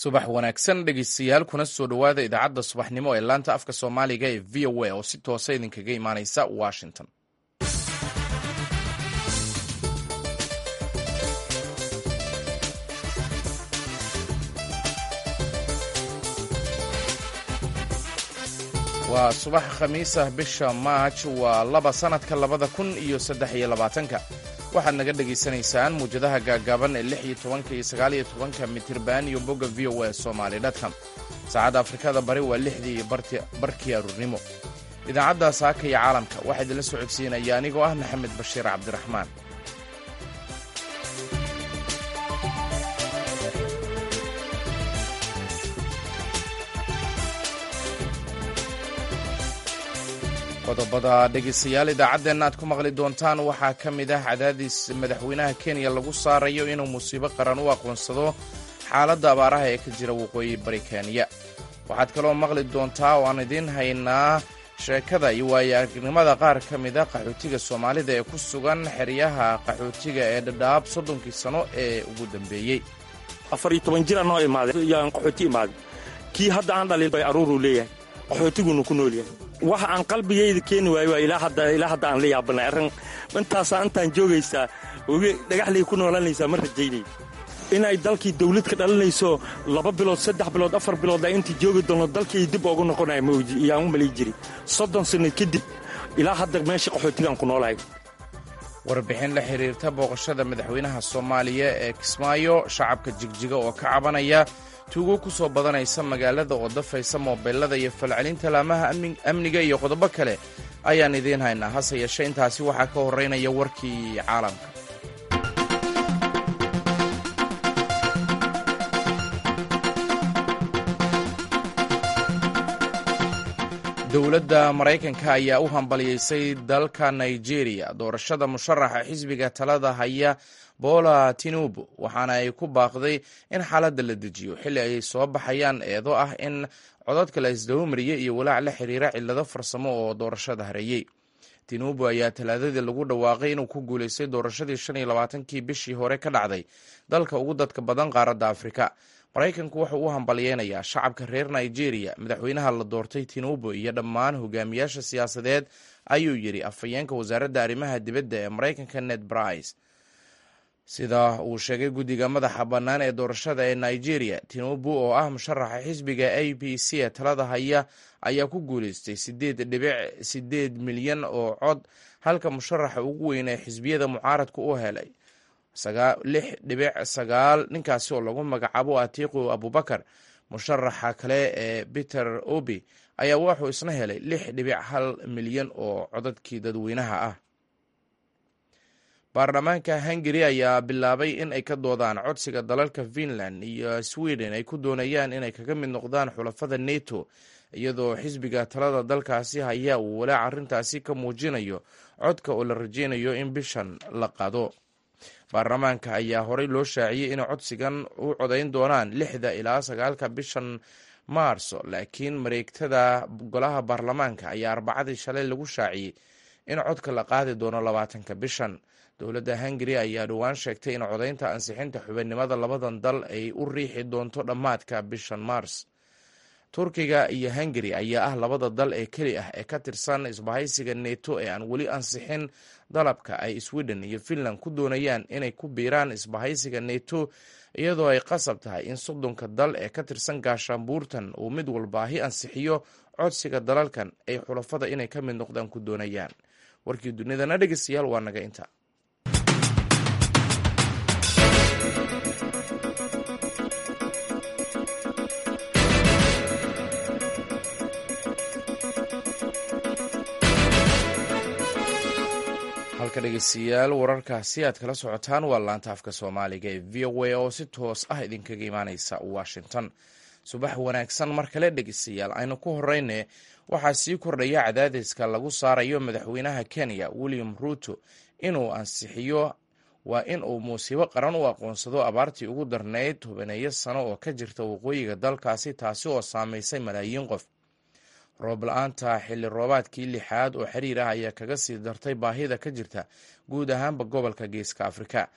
subax wanaagsan dhegeystayaal kuna soo dhowaada idaacadda subaxnimo ee laanta afka soomaaliga ee v o a oo si toosa idinkaga imaaneysa washington. waa subax khamiis ah, bisha maaj waa 2 sanadka 2023. waxaad naga dhegaysanaysaan muwjadaha gaagaaban ee 16 iyo 19 mitirban iyo bogga v o a somali.com. saacadda afrikada bari waa 6 iyo barkii aruurnimo. idaacadda saaka iyo caalamka waxaa idinla socodsiinaya anigoo ah maxamed bashiir cabdiraxmaan. qodobada dhegaystayaal idaacadeenna aad ku maqli doontaan waxaa ka mid ah cadaadis madaxweynaha kenya lagu saarayo inuu musiibo qaran u aqoonsado xaaladda abaaraha ee ka jira waqooyi bari kenya. waxaad kaloo maqli doontaa oo aan idiin haynaa sheekada iyo waayo-aragnimada qaar ka mid a qaxootiga soomaalida ee ku sugan xeryaha qaxootiga ee dhadhaab 30 sano ee ugu dambeeyey. 14 jir anoo imaaday yaan qaxooti imaaday kii hadda aan dhalin bay aruuru leeyahay qaxootiguna ku nool yahay. waxa aan qalbigayda keeni waayo ilaa hadda aan la yaabanay arrin intaasaa intaan joogaysaa dhagaxlay ku noolanaysaa ma rajaynay inay dalkii dawlad ka dhalinayso 2 bilood 3 bilood 4 bilood ay intii joogi doono dalkii dib ugu noqonaya mawji iyaan u malay jiri 30 sano kadib ilaa hadda meesha qaxootigan ku noolahay. warbixin la xiriirta booqashada madaxweynaha Soomaaliya ee Kismaayo, shacabka Jigjiga oo ka cabanaya tuugo ku soo badanaysa magaalada oo dafaysa moobilada iyo falcelinta laamaha amniga iyo qodobo kale ayaan idiin haynaa. hase yeeshee intaasi waxaa ka horeynaya warkii caalamka. dowladda Maraykanka ayaa u hambaliyeysay dalka Nigeria doorashada musharaxa xisbiga talada haya Bola Tinubu, waxaana ay ku baaqday in xaaladda la dejiyo xilli ay soo baxayaan eedo ah in codadka la isdawmariyey iyo walaac la xiriira cillado farsamo oo doorashada hareeyey. Tinubu ayaa talaadadii lagu dhawaaqay inuu ku guulaystay doorashadii 25kii bishii hore ka dhacday dalka ugu dadka badan qaaradda Afrika. Maraykanku wuxuu u hambaliyeynayaa shacabka reer Nigeria madaxweynaha la doortay Tinubu iyo dhammaan hogaamiyaasha siyaasadeed, ayuu yidhi afhayeenka wasaaradda arrimaha dibadda ee Maraykanka Ned Price. sida uu sheegay guddiga madaxa bannaan ee doorashada ee Nigeria, Tinubu oo ah musharaxa xisbiga APC ee talada haya ayaa ku guulaystay 8.8 milyan oo cod, halka musharaxa ugu weyn ee xisbiyada mucaaradku u helay 6.9 ninkaasi oo lagu magacaabo Atiku Abubakar. musharaxa kale ee Peter Obi ayaa wuxuu isna helay 6.1 milyan oo codadkii dadweynaha ah. baarlamaanka Hungary ayaa bilaabay in ay ka doodaan codsiga dalalka Finland iyo Sweden ay ku doonayaan inay kaga mid noqdaan xulafada NATO, iyadoo xisbiga talada dalkaasi haya uu walaac arrintaasi ka muujinayo codka oo la rajeynayo in bishan la qaado. baarlamaanka ayaa horey loo shaaciyey in codsigan u codayn doonaan 6 ilaa 9 bishan Maarso, laakiin mareegtada golaha baarlamaanka ayaa Arbacadii shalay lagu shaaciyey in codka la qaadi doono 20 bishan. dowladda Hungary ayaa dhowaan sheegtay in codaynta ansixinta xubinnimada labadan dal ay u riixi doonto dhammaadka bishan Maars. Turkiga iyo Hungary ayaa ah labada dal ee keli ah ee ka tirsan isbahaysiga NATO ee aan weli ansixin dalabka ay Sweden iyo Finland ku doonayaan inay ku biiraan isbahaysiga NATO, iyadoo ay qasab tahay in 30 dal ee ka tirsan gaashaanbuurtan uu mid walbaahi ansixiyo codsiga dalalkan ay xulafada inay ka mid noqdaan ku doonayaan. warkii dunidana dhegeystayaal waa naga inta. halka dhegeystayaal wararkaasi aad kala socotaan waa laanta afka soomaaliga ee v o a oo si toos ah idinkaga imaaneysa Washington. subax wanaagsan mar kale dhegeystayaal. aynu ku horeyne waxaa sii kordhaya cadaadiska lagu saarayo madaxweynaha Kenya William Ruto inuu ansixiyo waa in uu musiibo qaran u aqoonsado abaartii ugu darneyd 10 sano oo ka jirta waqooyiga dalkaasi, taasi oo saameysay malaayiin qof. roob la-aanta xilli roobaadkii 6aad oo xiriir ah ayaa kaga sii dartay baahida ka jirta guud ahaanba gobolka Geeska Afrika.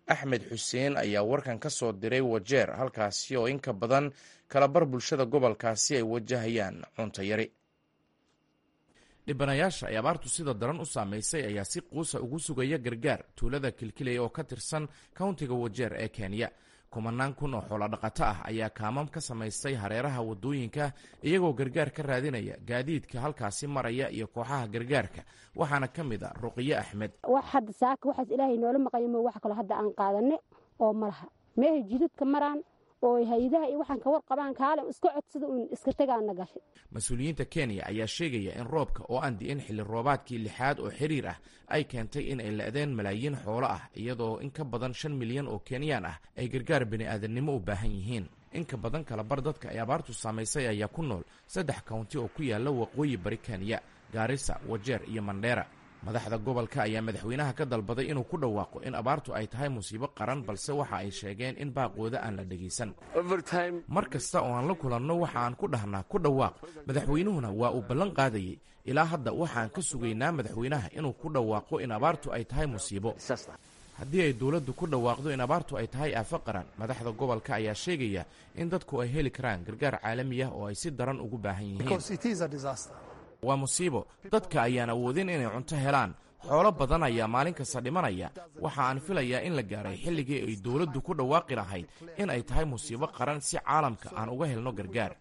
axmed xuseen ayaa warkan ka soo diray wajeer, halkaasi oo in ka badan kalabar bulshada gobolkaasi ay wajahayaan cunto yari. dhibanayaasha ay abaartu sida daran u saamaysay ayaa si quusa ugu sugaya gargaar tuulada kilkilaya oo ka tirsan kauntiga wajeer ee kenya. kumanaan kun oo xoolodhaqato ah ayaa kaamam ka samaystay hareeraha waddooyinka iyagoo gargaar ka raadinaya gaadiidka halkaasi maraya iyo kooxaha gargaarka, waxaana ka mid a Ruqiye Axmed. wax hadda saaka waxaas ilaahay noola maqaymo wax kale hadda aan qaadanay oo malaha meehay jidadka maraan oo hay'adaha iyo waxaan ka warqabaan kaale iska codsada iska tagaana gashay. mas-uuliyiinta Kenya ayaa sheegaya in roobka oo aan di'in xilli roobaadkii lixaad oo xiriir ah ay keentay in ay la'deen malaayiin xoolo ah, iyadoo in ka badan 5 milyan oo Kenyaan ah ay gargaar bini'aadanimo u baahan yihiin. in ka badan kala bar dadka ay abaartu saamaysay ayaa ku nool 3 kaunti oo ku yaala waqooyi bari Kenya, Garissa, Wajeer iyo Mandera. madaxda gobolka ayaa madaxweynaha ka dalbaday inuu ku dhawaaqo in abaartu ay tahay musiibo qaran, balse waxa ay sheegeen in baaqooda aan la dhegaysan. mar kasta oo aan la kulanno waxa aan ku dhahnaa ku dhawaaq. madaxweynuhuna waa uu ballan qaadayey. ilaa hadda waxaan ka sugaynaa madaxweynaha inuu ku dhawaaqo in abaartu ay tahay musiibo. haddii ay dowladdu ku dhawaaqdo in abaartu ay tahay aafo qaran, madaxda gobolka ayaa sheegaya in dadku ay heli karaan gargaar caalami ah oo ay si daran ugu baahan yihiin. waa musiibo. dadka ayaan awoodin inay cunto helaan. xoolo badan ayaa maalin kasta dhimanaya. waxa aan filayaa in la gaaray xilligii ay dowladdu ku dhawaaqi lahayd in ay tahay musiibo qaran si caalamka aan uga helno gargaar.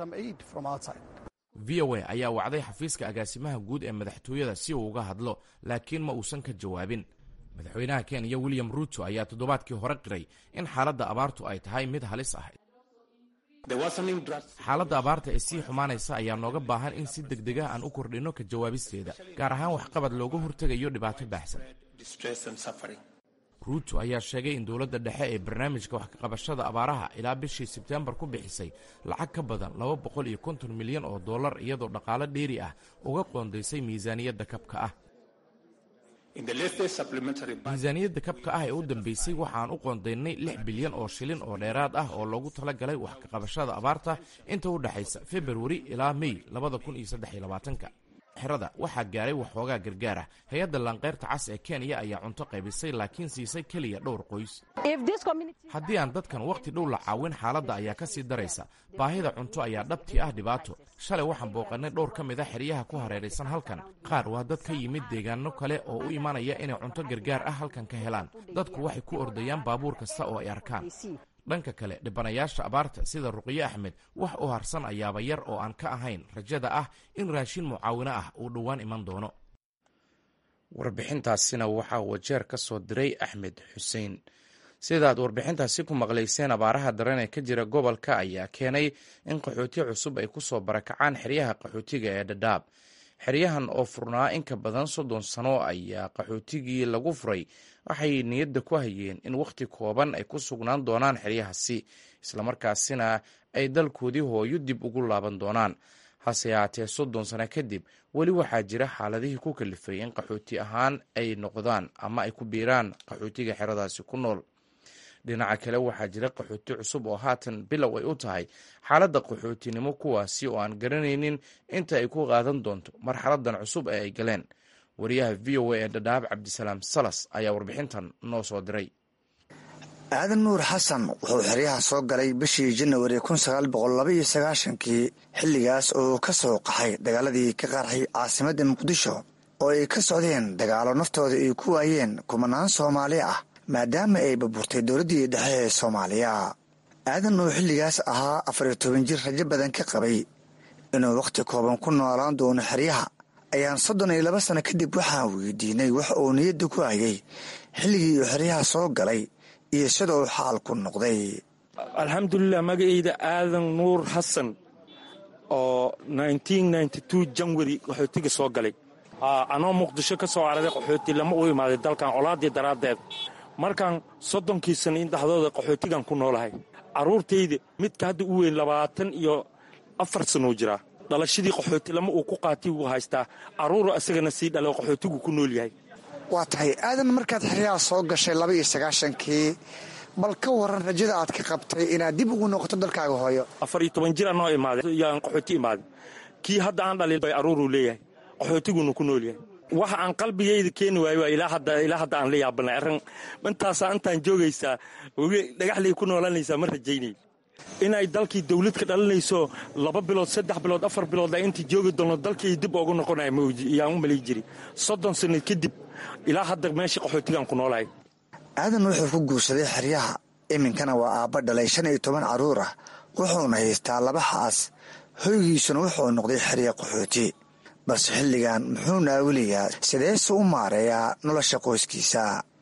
VOA ayaa wacday xafiiska agaasimaha guud ee madaxtooyada si uu uga hadlo, laakiin ma uusan ka jawaabin. madaxweynaha Kenya William Ruto ayaa toddobaadkii hore qiray in xaaladda abaartu ay tahay mid halis ah. xaaladda abaarta ee sii xumaanaysa ayaa nooga baahan in si degdeg ah aan u kordhinno ka jawaabisteeda, gaar ahaan waxqabad looga hortegayo dhibaato baahsan. Ruto ayaa sheegay in dowladda dhexe ee barnaamijka wax ka qabashada abaaraha ilaa bishii Sebtembar ku bixisay lacag ka badan $250 milyan oo dollar, iyadoo dhaqaale dheeri ah uga qoondaysay miisaaniyadda kabka ah. miisaaniyadda kabka ah ee u dambeysay waxaan u qoondaynay 6 bilyan oo shilin oo dheeraad ah oo loogu talagalay wax ka qabashada abaarta inta u dhaxaysa February ilaa May 2023. xerada waxaa gaaray waxoogaa gargaar ah. hay-adda Lanqeyrta Cas ee Kenya ayaa cunto qaybisay, laakiin siisay keliya dhowr qoys. haddii aan dadkan waqti dhow la caawin, xaaladda ayaa ka sii daraysa. baahida cunto ayaa dhabtii ah dhibaato. shalay waxaan booqannay dhowr ka mid a xeryaha ku hareeraysan halkan. qaar waa dad ka yimid deegaano kale oo u imanaya inay cunto gargaar ah halkan ka helaan. dadku waxay ku ordayaan baabuur kasta oo ay arkaan. dhanka kale, dhibanayaasha abaarta sida Ruqiye Axmed wax u harsan ayaaba yar oo aan ka ahayn rajada ah in raashin mucaawino ah uu dhowaan iman doono. warbixintaasina waxaa Wajeer ka soo diray Axmed Xuseen. sidaad warbixintaasi ku maqlayseen, abaaraha daran ee ka jira gobolka ayaa keenay in qaxooti cusub ay ku soo barakacaan xeryaha qaxootiga ee Dadaab. xeryahan oo furnaa in ka badan 30 sano ayaa qaxootigii lagu furay waxay niyadda ku hayeen in wakhti kooban ay ku sugnaan doonaan xeryahaasi, islamarkaasina ay dalkoodii hooyo dib ugu laaban doonaan. hase yaatee 30 sano kadib weli waxaa jira xaaladihii ku kalifay in qaxooti ahaan ay noqdaan ama ay ku biiraan qaxootiga xeradaasi ku nool. dhinaca kale, waxaa jira qaxooti cusub oo haatan bilow ay u tahay xaaladda qaxootinimo, kuwaasi oo aan garanaynin inta ay ku qaadan doonto marxaladan cusub ee ay galeen. wariyaha VOA ee Dadaab Cabdisalaam Salas ayaa warbixintan noo soo diray. aadan nuur xasan wuxuu xeryaha soo galay bishii Janawari 1992 xilligaas oo ka soo qaxay dagaaladii ka qarxay caasimadda Muqdisho oo ay ka socdeen dagaalo naftooda ay ku waayeen kumanaan Soomaali ah maadaama ay burburtay dowladdii dhexe ee Soomaaliya. aadan nuur xilligaas ahaa 14 jir rajo badan ka qabay inuu waqti kooban ku noolaan doono xeryaha. ayaan 32 sano kadib waxaan weydiinay wax uu niyadda ku hayay xilligii uu xeryaha soo galay iyo sida uu xaalku noqday. alxamdulilah, magacayda aadan nuur xasan oo 1992 Janwari qaxootiga soo galay. anoo Muqdisho ka soo cararay qaxooti lama u imaaday dalkan colaadii daraaddeed. markaan 30 sano in dhaxdooda qaxootigan ku noolahay. carruurtayda midka hadda u weyn 24 sano jira. dhalashadii qaxooti lama uu ku qaatay uu haystaa. carruur asagana sii dhalo qaxootigu ku nool yahay. waa tahay aadan, markaad xeryaha soo gashay 92kii, bal ka waran rajada aad ka qabtay inaad dib ugu noqoto dalkaaga hooyo. 14 jir anoo imaaday yaan qaxooti imaaday. kii hadda aan dhalin bay carruuruu leeyahay, qaxootiguna ku nool yahay. waxa aan qalbigayda keeni waayo waa ilaa hadda aan la yaabanay arrin intaasaa intaan joogaysaa dhagaxlay ku noolanaysaa ma rajaynay inay dalkii dawlad ka dhalinayso 2 bilood 3 bilood 4 bilood ay intii joogi doono dalkii dib ugu noqonaya yaan u malay jiri 30 sano kadib ilaa hadda meesha qaxootigan ku noolahay. aadan wuxuu ku guursaday xeryaha iminkana waa aabba dhalay 15 caruur ah wuxuuna haystaa 2 xaas hoygiisuna wuxuu noqday xerya qaxooti balse xilligan muxuu naawiliyaa sideese u maareeyaa nolosha qoyskiisa.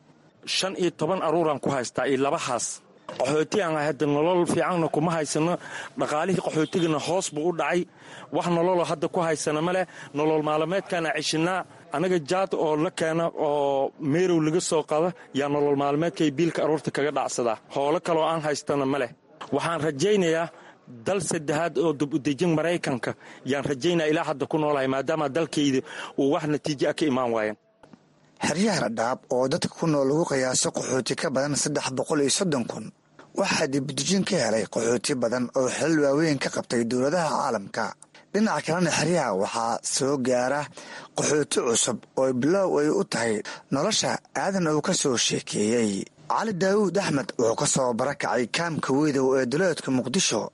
15 caruuraan ku haystaa iyo 2 xaas qaxootigan hadda nolol fiicanna kuma haysano dhaqaalihii qaxootigana hoos buu u dhacay wax nolol hadda ku haysana male nolol maalmeedkana cishinaa anaga jaad oo la keena oo meerow laga soo qada yaa nolol maalmeedkay biilka aroorta kaga dhacsada hoolo kale oo aan haystana male waxaan rajaynayaa dal saddexaad oo dib u dejin Mareykanka yaan rajaynaa ilaa hadda ku noolahay maadaama dalkayda uu wax natiijo ka imaan waayeen. xeryaha Dhadhaab oo dadka ku nool lagu qiyaaso qaxooti ka badan 330,000 waxaa dib u dejin ka helay qaxooti badan oo xil waaweyn ka qabtay dowladaha caalamka. dhinaca kalena xeryaha waxaa soo gaara qaxooti cusub oo bilow ay u tahay nolosha aadan uu ka soo sheekeeyey. cali daawud axmed wuxuu ka soo barakacay kaamka weydow ee duleedka muqdisho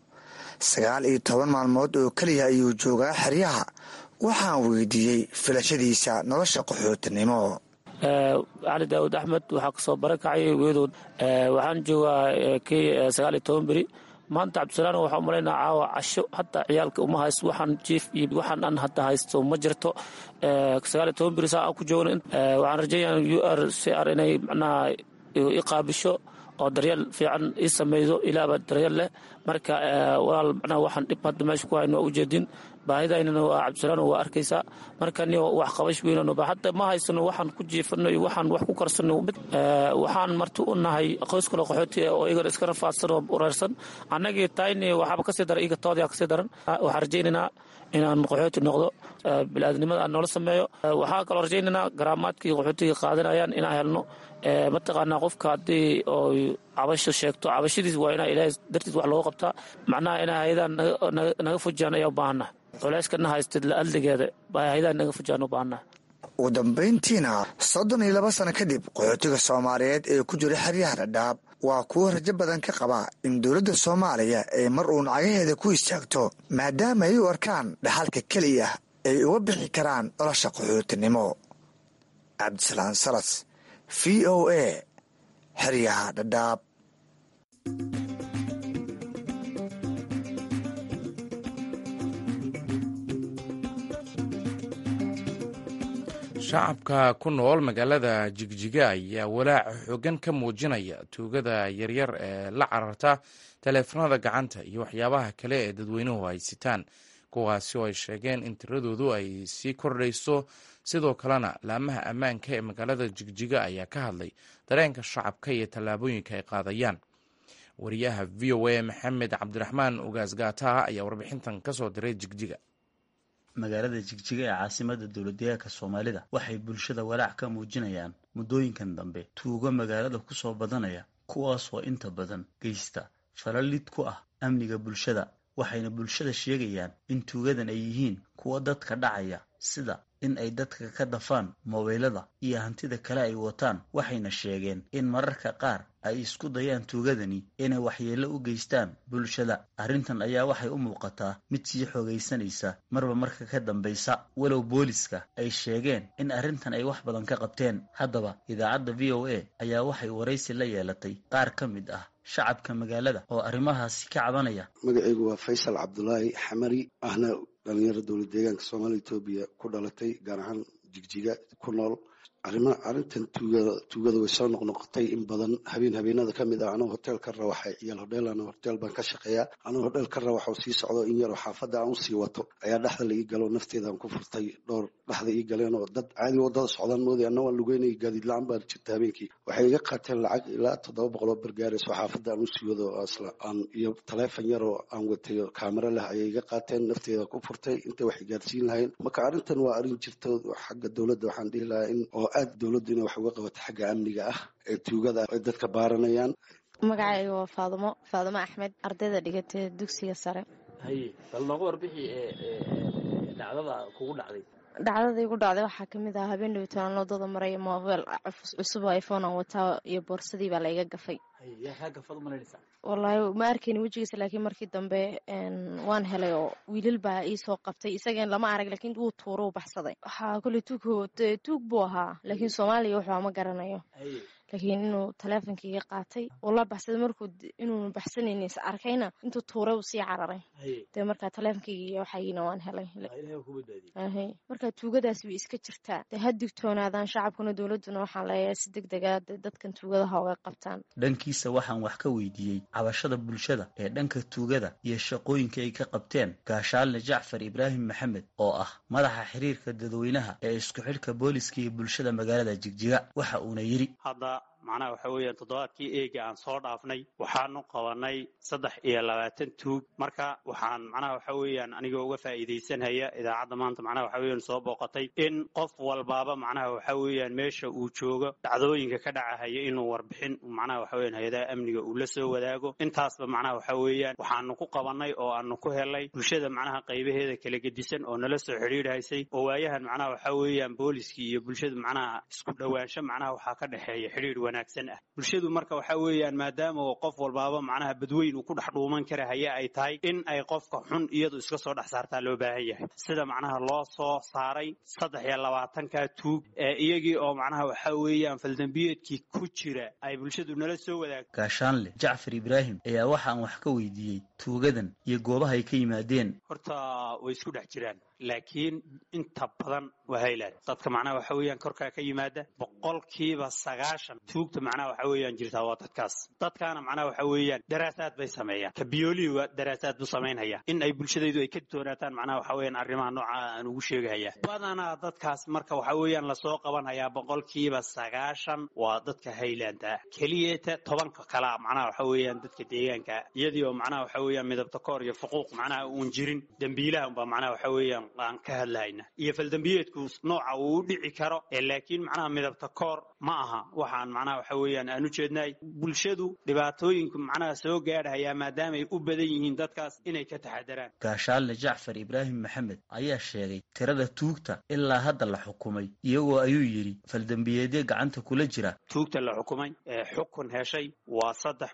19 maalmood oo keliya ayuu joogaa xeryaha waxaan weydiiyey filashadiisa nolosha qaxootinimo. cali daawud axmed waxaa ka soo barakacay weydow waxaan joogaa 19 beri maanta cabdisalaan waxaa umalaynaa caawa casho hataa ciyaalka uma haysto waxaan jiif iyo waxaan aan hadda haysto ma jirto 19 beri saa aan ku joogno waxaan rajaynaa UNHCR inay macnaha i qaabisho oo daryeel fiican ii sameeydo ilaaba daryeel leh marka walaal macnaha waxaan dhib hadda meesha ku hayno u jeedin baahidaynana waa cabdisalaan waa arkaysaa marka ni wax qabash weynano ba hadda ma haysano waxaan ku jiifano iyo waxaan wax ku karsano waxaan marti u nahay qoys kale qaxooti oo iyaga iska rafaadsan oo ureersan annagii tayni waxba ka sii daran iyaga toodaya ka sii daran waxaan rajaynaynaa inaan qaxooti noqdo bilaadanimada aan noola sameeyo waxaa kaloo rajaynaynaa garaamaadkii qaxootiga qaadanayaan inaan helno mataqaanaa qofka haddii oo cabasho sheegto cabashadiis waa inaa ilaahay dartiis wax looga qabtaa macnaha inaa hayadaan naga fujiyaan ayaa u baahannaha culeyskana haystid la-aldigeeda baa hayadaan naga fujiyaan u baahannaha. ugu dambayntiina 32 sano kadib qaxootiga Soomaaliyeed ee ku jira xeryaha Dhadhaab waa kuwo rajo badan ka qaba in dowladda Soomaaliya ay mar uun cagaheeda ku istaagto maadaama ay u arkaan dhaxalka keliya ay uga bixi karaan nolosha qaxootinimo. cabdisalaan salas VOA xeryaha Dhadhaab. shacabka ku nool magaalada Jigjiga ayaa walaac xooggan ka muujinaya tuugada yaryar ee la cararta taleefanada gacanta iyo waxyaabaha kale ee dadweynuhu haysitaan kuwaasi oo ay sheegeen in tiradoodu ay sii kordhayso sidoo kalena laamaha ammaanka ee magaalada Jigjiga ayaa ka hadlay dareenka shacabka iyo tallaabooyinka ay qaadayaan. wariyaha VOA Maxamed Cabdiraxmaan Ugaas Gaataha ayaa warbixintan ka soo diray Jigjiga. magaalada Jigjiga ee caasimada dowladdeegaanka Soomaalida waxay bulshada walaac ka muujinayaan muddooyinkan dambe tuugo magaalada ku soo badanaya kuwaas oo inta badan geysta falalid ku ah amniga bulshada waxayna bulshada sheegayaan in tuugadan ay yihiin kuwa dadka dhacaya sida in ay dadka ka dafaan moobilada iyo hantida kale ay wataan waxayna sheegeen in mararka qaar ay isku dayaan tuugadani inay waxyeello u geystaan bulshada arrintan ayaa waxay u muuqataa mid sii xoogaysanaysa marba marka ka dambaysa walow booliska ay sheegeen in arrintan ay wax badan ka qabteen haddaba idaacadda VOA ayaa waxay waraysi la yeelatay qaar ka mid ah shacabka magaalada oo arrimahaasi ka cabanaya. magacaygu waa Faysal Cabdulaahi Xamari ahna dhalinyarada dowlad deegaanka Soomaaliya Itoobiya ku dhalatay gaar ahaan Jigjiga ku nool. arrintan tuugada way soo noqnoqotay in badan habeenada ka mid ah anoo hotel ka rawaxay iyal hotel baan ka shaqeeyaa anoo hotel ka rawaxo sii socdo in yar xaafadda aan u sii wato ayaa dhaxda la ii galo nafteeda aan ku furtay dhowr dhaxda ii galeen oo dad caadi wadada socdaan moodi anna waan lugeynay gaadiid la-aan baan jirta habeenkii waxay iga qaateen lacag ilaa 700 oo bargaarayso xaafadda aan u sii wado asla aan iyo taleefan yar oo aan watay kaamera leh ayay iga qaateen nafteeda ku furtay inta wax gaarsiin lahayn marka arrintan waa arrin jirto xagga dowladda waxaan dhihi lahaa in oo aad dowladdu inay wax uga qabato xagga amniga ah ee tuugada ay dadka baaranayaan. magacayga waa Faadumo Axmed ardayda dhigatay dugsiga sare. bal nooga warbixi dhacdada kugu dhacday. dhacdada igu dhacday waxaa kamid ah habeen dhawtaan wadada maraya mobile cusub oo iPhone aan wataa iyo boorsadii baa layga gafay. Wallahi ma arkin wajigiisa laakiin markii dambe waan helay oo wiilal baa ii soo qabtay isageen lama arag laakiin uu tuuro baxsaday. Waxa kulli tuug buu ahaa laakiin Soomaaliya waxa ma garanayo. laakiin inuu taleefankayga qaatay oo la baxsaday markuu inuu baxsanaynin arkayna intuu tuuray uu sii cararay de marka taleefankayga waxayna waan helay marka tuugadaas way iska jirtaa de hadigtoonaadaan shacabkuna dawladuna waxaan leeyahay si degdeg ah dadkan tuugadaha uga qabtaan. dhankiisa waxaan wax ka weydiiyey cabashada bulshada ee dhanka tuugada iyo shaqooyinka ay ka qabteen gaashaale Jacfar Ibraahim Maxamed oo ah madaxa xiriirka dadweynaha ee isku xidhka booliska iyo bulshada magaalada Jigjiga. waxa uuna yiri macnaha waxa weeyaan toddobaadkii eega aan soo dhaafnay waxaanu qabanay 23 tuug marka waxaan macnaha waxa weeyaan aniga uga faa'iideysanaya idaacadda maanta macnaha waxa weeyaan soo booqatay in qof walbaaba macnaha waxa weeyaan meesha uu joogo dhacdooyinka ka dhacaya inuu warbixin macnaha waxa weeyaan hay'adaha amniga uu la soo wadaago intaasba macnaha waxa weeyaan waxaanu ku qabanay oo aanu ku helay bulshada macnaha qaybaheeda kala gedisan oo nala soo xiriiraysay oo waayahan macnaha waxa weeyaan booliska iyo bulshada macnaha isku dhawaansho macnaha waxa ka dhaxeeya xiriir wanaagsan ah bulshadu marka waxa weeyaan maadaama qof walbaaba macnaha badweyn uu ku dhex dhuuman kara haya ay tahay in ay qofka xun iyadu iska soo dhex saartaa loo baahan yahay sida macnaha loo soo saaray 23ka tuug iyagii oo macnaha waxa weeyaan faldambiyeedkii ku jira ay bulshadu nala soo wadaagto. gaashaanle Jacfar Ibraahim ayaa waxaan wax ka weydiiyey tuugadan iyo goobaha ay ka yimaadeen. horta way isku dhex jiraan laakiin inta badan waa haylaan dadka macnaha waxa weeyaan korka ka yimaada 90% tuugta macnaha waxa weeyaan jirtaa waa dadkaana macnaha waxa weeyaan daraasaad bay sameeyaan ka biyooliga daraasaad buu sameynaya in ay bulshadaydu ay ka doonaataan macnaha waxa weeyaan arrimaha nooca aan ugu sheegaya badana dadkaas marka waxa weeyaan la soo qabanaya 90% waa dadka haylaanta kaliyeeta 10 kala macnaha waxa weeyaan dadka deegaanka iyadii oo macnaha waxa weeyaan midabta koor iyo xuquuq macnaha uun jirin dambiilaha ba macnaha waxa weeyaan aan ka hadlayna iyo faldambiyeedku nooca uu dhici karo laakiin macnaha midabta koor ma aha waxaan macnaha waxa weeyaan aanu jeednay bulshadu dhibaatooyinka macnaha soo gaaraya maadaama ay u badan yihiin dadkaas inay ka taxadaraan. gaashaale Jacfar Ibraahim Maxamed ayaa sheegay tirada tuugta ilaa hadda la xukumay iyagoo ayuu yiri faldambiyeedyo gacanta kula jira. tuugta la xukumay xukun heshay waa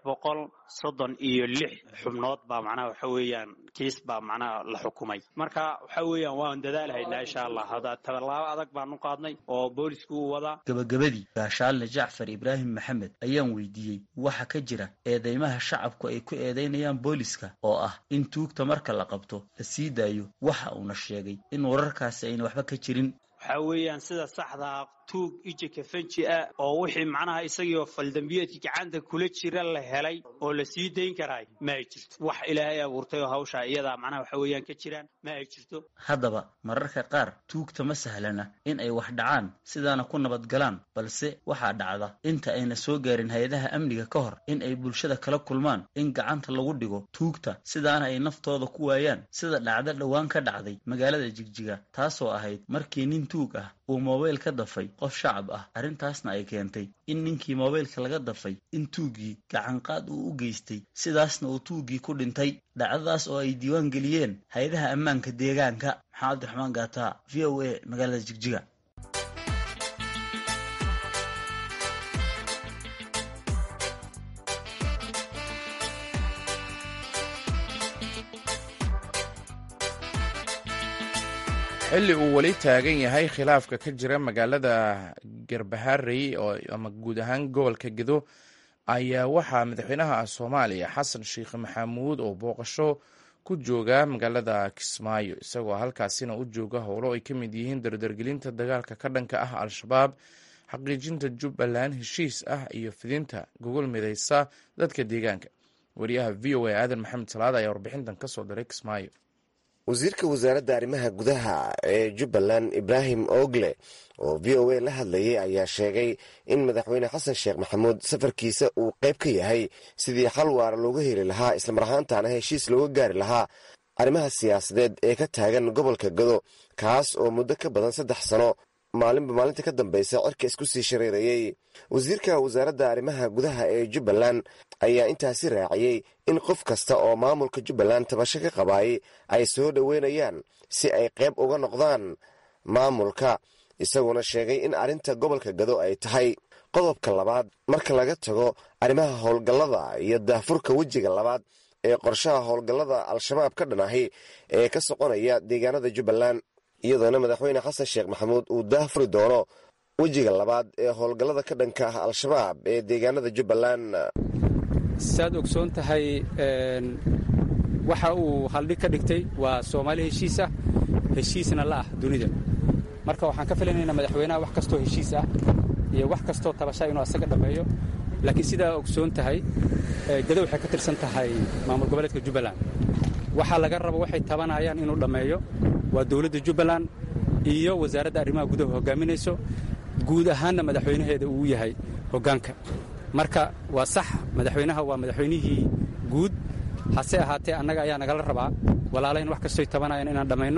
336 xubnood baa macnaha waxa weeyaan kiis baa macnaha la xukumay marka waxa weeyaan waan dadaalaynaa insha Allah hada tallaabo adag baan u qaadnay oo boolisku u wada. gabagabadii gaashaale Jacfar Ibraahim Maxamed ayaan weydiiyey waxa ka jira eedeymaha shacabku ay ku eedeynayaan booliska oo ah in tuugta marka la qabto la sii daayo waxa uu sheegay in wararkaasi ayna waxba ka jirin. waxa weeyaan sida saxda tuug ijika fanji ah oo wixii macnaha isagoo faldambiyeedkii gacanta kula jira la helay oo la sii deyn karay ma ay jirto wax ilaahay abuurtay oo hawsha iyada macnaha waxa weeyaan ka jiraan ma ay jirto. haddaba mararka qaar tuugta ma sahlana in ay wax dhacaan sidaana ku nabad galaan balse waxaa dhacda inta ayna soo gaarin hay'adaha amniga ka hor in ay bulshada kala kulmaan in gacanta lagu dhigo tuugta sidaana ay naftooda ku waayaan sida dhacda dhawaan ka dhacday magaalada Jigjiga taasoo ahayd markii nin tuug ah uu mobile ka dafay qof shacab ah arintaasna ay keentay in ninkii mobilka laga dafay in tuugii gacan qaad uu u geystay sidaasna uu tuugii ku dhintay dhacdadaas oo ay diiwaan geliyeen hay'adaha ammaanka deegaanka. Maxamed Raxmaan Gaata VOA magaalada Jigjiga. xilli uu weli taagan yahay khilaafka ka jira magaalada Garbaharey oo ama guud ahaan gobolka Gedo ayaa waxaa madaxweynaha Soomaaliya Xasan Sheekh Maxamuud oo booqasho ku jooga magaalada Kismaayo isagoo halkaasina u jooga howlo ay ka mid yihiin dardargelinta dagaalka ka dhanka ah Al-Shabaab xaqiijinta Jubbaland heshiis ah iyo fidinta gogol midaysa dadka deegaanka. wariyaha VOA Aadan Maxamed Salaad ayaa warbixintan ka soo diray Kismaayo. wasiirka wasaaradda arrimaha gudaha ee Jubbaland Ibraahim Ogle oo VOA la hadlayay ayaa sheegay in madaxweyne Xasan Sheekh Maxamuud safarkiisa uu qayb ka yahay sidii xal waara looga heli lahaa isla marhaantaana heshiis looga gaari lahaa arrimaha siyaasadeed ee ka taagan gobolka Gedo kaas oo muddo ka badan 3 sano maalinba maalinta ka dambaysa cirka isku sii shareerayay. wasiirka wasaaradda arrimaha gudaha ee Jubbaland ayaa intaasi raaciyay in qof kasta oo maamulka Jubbaland tabasho ka qabaay ay soo dhaweynayaan si ay qayb uga noqdaan maamulka isaguna sheegay in arrinta gobolka gado ay tahay qodobka labaad marka laga tago arrimaha howlgallada iyo daahfurka wejiga labaad ee qorshaha howlgallada al-shabaab ka dhan ahi ee ka soconaya deegaanada jubbaland iyadoona madaxweyne xasan sheekh maxamuud uu daahfuri doono wejiga labaad ee howlgallada ka dhanka ah al-shabaab ee deegaanada jubbaland. saad ogsoon tahay waxa uu haldhig ka dhigtay waa soomaali heshiisa heshiisna la ah dunida marka waxaan ka filanaynaa madaxweynaha wax kastoo heshiis ah iyo wax kastoo tabasha inuu asaga dhammeeyo laakiin sidaa ogsoon tahay gado waxay ka tirsan tahay maamul goboleedka jubbaland waxaa laga rabo waxay tabanayaan inuu dhammeeyo waa dowladda jubbaland iyo wasaaradda arrimaha gudaha hogaaminayso guud ahaanna madaxweynaheeda uu yahay hoggaanka marka waa sax madaxweynaha waa madaxweynihii guud hase ahaatee annaga ayaa nagala rabaa walaalayn wax kastoy tabanayaan inaan dhammayno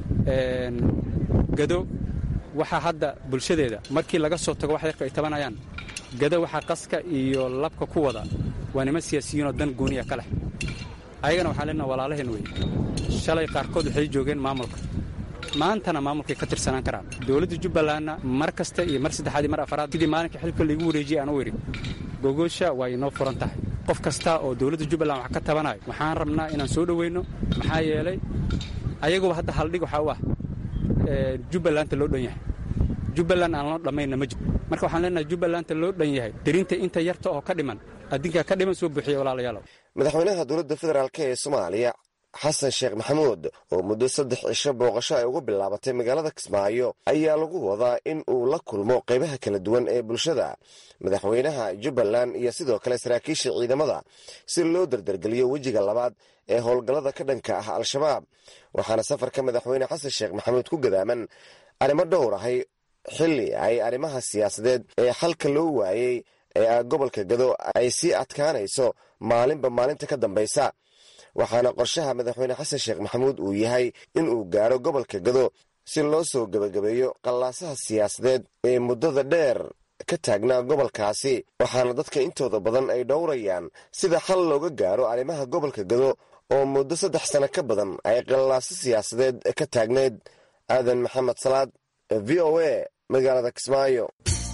gado waxaa hadda bulshadeeda markii laga soo tago wax yarka ay tabanayaan gado waxaa qaska iyo labka ku wada waa niman siyaasiyiinoo dan gooniya ka leh ayagana waxaan leenaha walaalaheen wey shalay qaarkood waxay joogeen maamulka maantana maamulkay ka tirsanaan karaan dowladda jubbalandna mar kasta iyo mar saddexaad iyo mar afaraad sidii maalinka xilka laygu wareejiyey aan u idhi gogoosha waa inoo furan tahay qof kasta oo dowladda jubbaland wax ka tabanayo waxaan rabnaa inaan soo dhoweyno maxaa yeelay ayaguba hadda haldhig waxaa u ah jubbalanta loo dhan yahay jubbaland aan loo dhammayna ma jiro marka waxaan leenahay jubbalanta loo dhan yahay dirinta inta yarta oo ka dhiman adinkaa ka dhiman soo buuxiya walaalayaalow. madaxweynaha dowladda federaalk ee soomaaliya xasan sheekh maxamuud oo muddo 3 cisho booqasho ay ugu bilaabatay magaalada kismaayo ayaa lagu wadaa in uu la kulmo qaybaha kala duwan ee bulshada madaxweynaha jubbaland iyo sidoo kale saraakiisha ciidamada si loo dardargeliyo wejiga labaad ee howlgallada ka dhanka ah al-shabaab waxaana safarka madaxweyne xasan sheekh maxamuud ku gadaaman arrimo dhowr ahay xilli ay arrimaha siyaasadeed ee xalka loo waayey ee gobolka gado ay sii adkaanayso maalinba maalinta ka dambaysa waxaana qorshaha madaxweyne xasan sheekh maxamuud uu yahay in uu gaaro gobolka gado si loo soo gebagabeeyo qallaasaha siyaasadeed ee muddada dheer ka taagnaa gobolkaasi waxaana dadka intooda badan ay dhowrayaan sida xal looga gaaro arrimaha gobolka gado oo muddo 3 sano ka badan ay qallaaso siyaasadeed ka taagneyd. aadan maxamed salaad v o a magaalada kismaayo.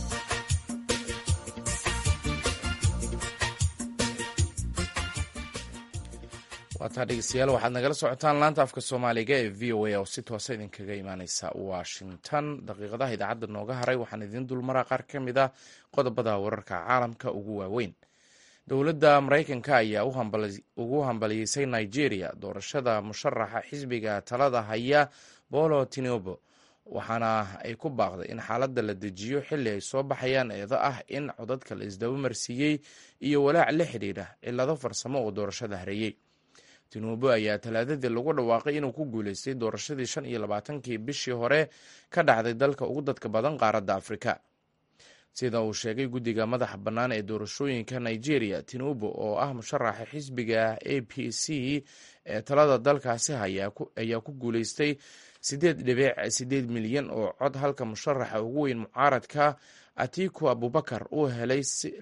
waataa dhegeystayaal waxaad nagala socotaan laanta afka soomaaliga ee v o a oo si toosa idinkaga imaaneysa washington. daqiiqadaha idaacadda nooga haray waxaan idiin dulmaraa qaar ka mid ah qodobada wararka caalamka ugu waaweyn. dowladda maraykanka ayaa ugu hambaliyeysay nigeria doorashada musharaxa xisbiga talada haya bolo tinubu waxaana ay ku baaqday in xaaladda la dejiyo xilli ay soo baxayaan eedo ah in codadka la isdabamarsiiyey iyo walaac la xidhiidha cillado farsamo oo doorashada hareeyey. tinubu ayaa talaadadii lagu dhawaaqay inuu ku guuleystay doorashadii 25kii bishii hore ka dhacday dalka ugu dadka badan qaaradda afrika. sida uu sheegay guddiga madaxa bannaan ee doorashooyinka nigeria, tinubu oo ah musharaxa xisbiga a p c ee talada dalkaasi ayaa ku guuleystay 8.8 milyan oo cod halka musharaxa ugu weyn mucaaradka atiku abubakar uu helay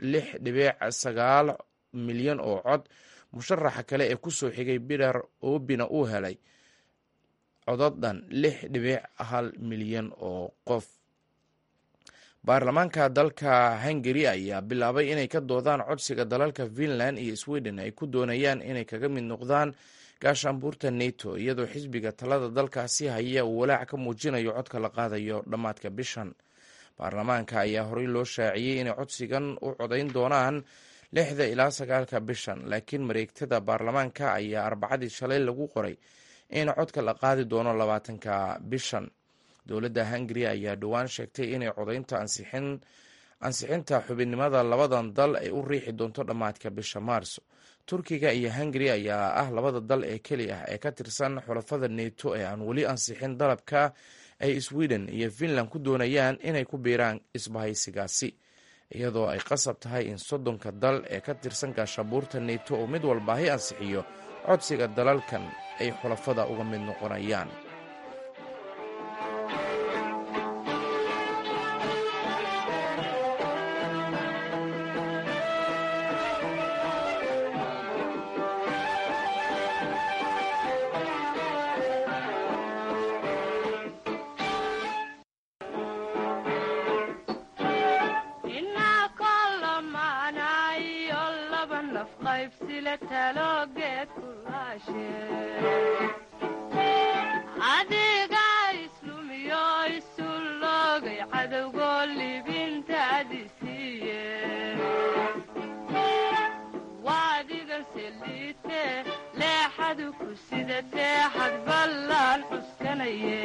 6.9 milyan oo cod. musharaxa kale ee ku soo xigay bidar obina uu helay codod dhan 6.1 milyan oo qof. baarlamaanka dalka hungari ayaa bilaabay inay ka doodaan codsiga dalalka finland iyo sweden ay ku doonayaan inay kaga mid noqdaan gaashaanbuurta nato iyadoo xisbiga talada dalkaasi haya uu walaac ka muujinayo codka la qaadayo dhammaadka bishan. baarlamaanka ayaa horey loo shaaciyey inay codsigan u codayn doonaan 6 ilaa 9 bishan laakiin mareegtada baarlamaanka ayaa arbacadii shalay lagu qoray in codka la qaadi doono 20 bishan. dowladda hungari ayaa dhowaan sheegtay inay codaynta ansixinta xubinnimada labadan dal ay u riixi doonto dhammaadka bisha maarso. turkiga iyo hungari ayaa ah labada dal ee keli ah ee ka tirsan xulafada neto ee aan weli ansixin dalabka ay sweden iyo finland ku doonayaan inay ku biiraan isbahaysigaasi, iyadoo ay qasab tahay in 30 dal ee ka tirsan gaashaanbuurta neto oo mid walbaahi ansixiyo codsiga dalalkan ay xulafada uga mid noqonayaan. lahaybsile taloogeed kulaashe adiga islumiyo isuloogay cadowgoo libintaadi siiye waadigan seliite leexadu ku sidatee xadballaan cuskanaye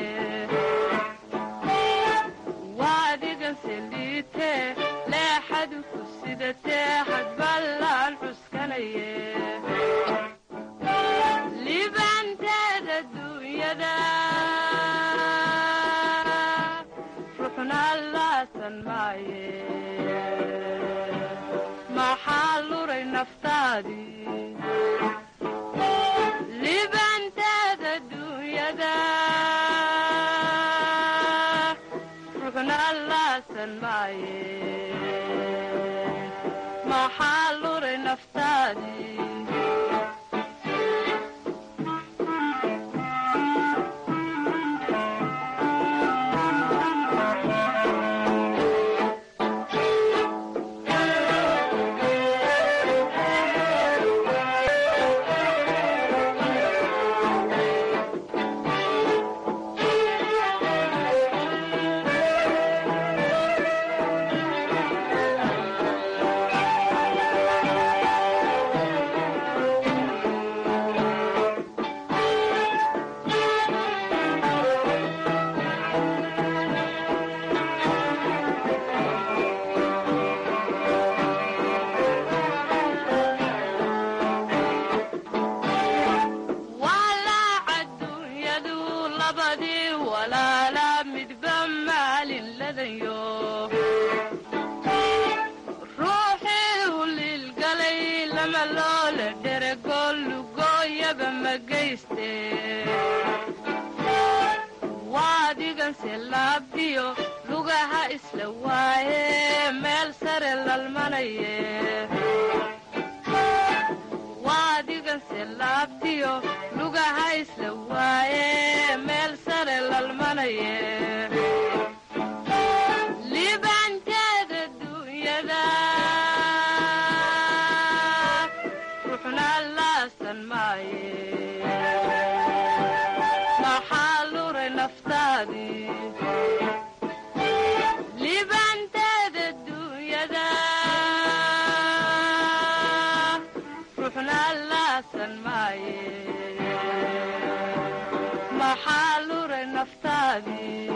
waadigan seliite leexadu ku sidatee xadballaan cuskanaye libanteeda duunyada ruxna laasan maaye maxaa luray naftaadii libanteeda duunyada ruxna laasan maaye maxaa luray naftaadii waadiganse laabtiyo lugaha isla waaye meel sare lalmanaye waadiganse laabtiyo lugaha isla waaye meel sare lalmanaye libanteeda duunyada ruxna laasan maaye libanteeda duunyada ruxna laasan maaye maxaa luray naftaadii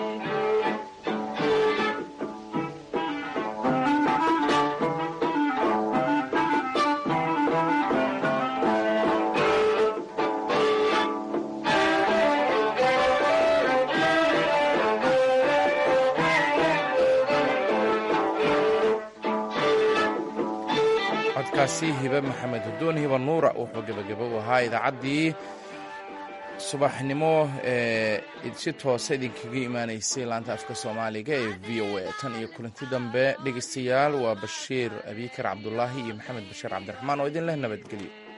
codkaasi hibe maxamed hudoon hiba nuura wuxuu gebagabo u ahaa idaacaddii subaxnimo ee si toosa idinkaga imaanaysay laanta afka soomaaliga ee v o a tan iyo kulanti dambe dhegaystayaal waa bashiir abiikar cabdulaahi iyo maxamed bashiir cabdiraxmaan oo idin leh nabadgelyo